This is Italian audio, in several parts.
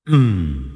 Mm.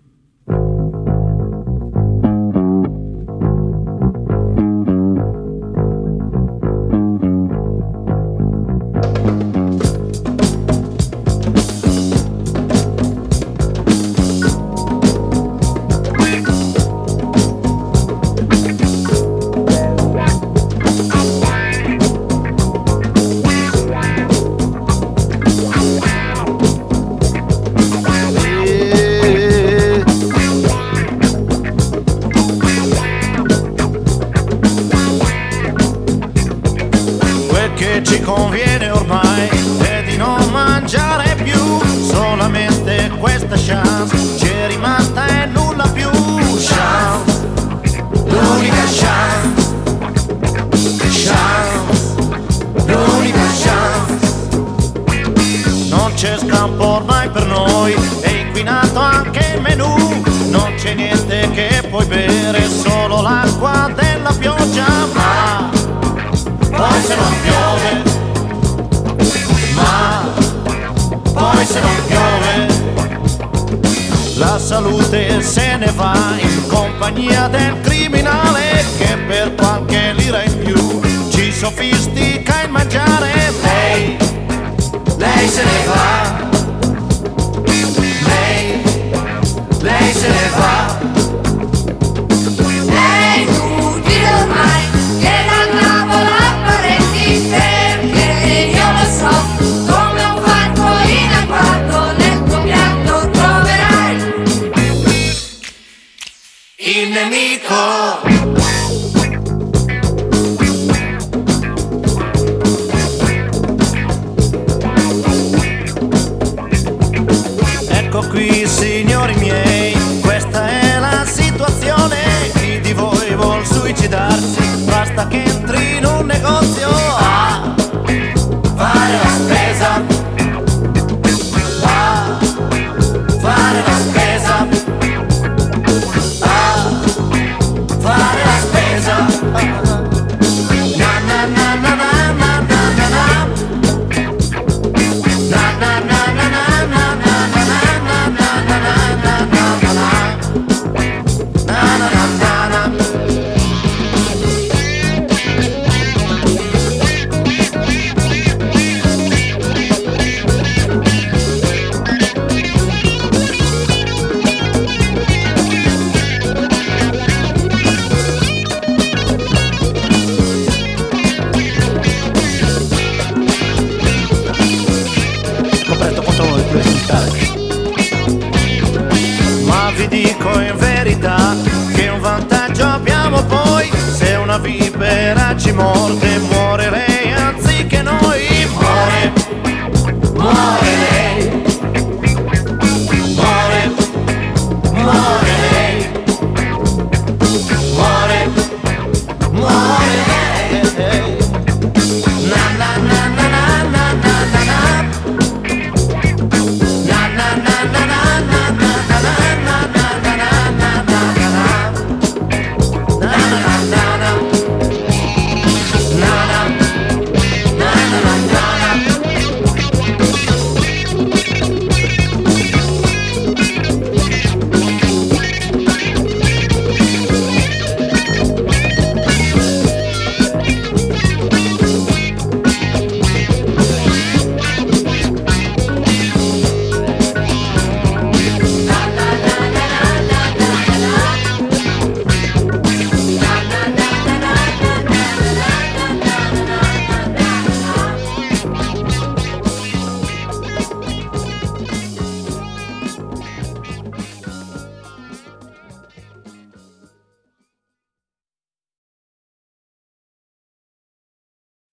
Che ci conviene ormai è di non mangiare più, solamente questa chance ci è rimasta e nulla più. Chance, l'unica chance, chance, l'unica chance. Non c'è scampo ormai per noi, è inquinato anche il menù, non c'è niente che puoi bere, solo l'acqua della pioggia. Ma poi se non piove, ma poi se non piove, la salute se ne va in compagnia del criminale che per qualche lira in più ci sofistica il mangiare. Lei se ne va, lei se ne va. È inutile ormai che la tavola perché io lo so, come un fatto in agguato nel tuo piatto troverai il nemico. Ecco qui signori miei, questa è la situazione, chi di voi vuol suicidarsi, basta che entri in un negozio a fare la spesa, a fare la spesa, a fare la spesa. Na na na na na na na na na. Na na na na na na na na na na na na na na. Scoperto contro noi più risultati. Ma vi dico in verità che un vantaggio abbiamo poi, se una vipera ci morde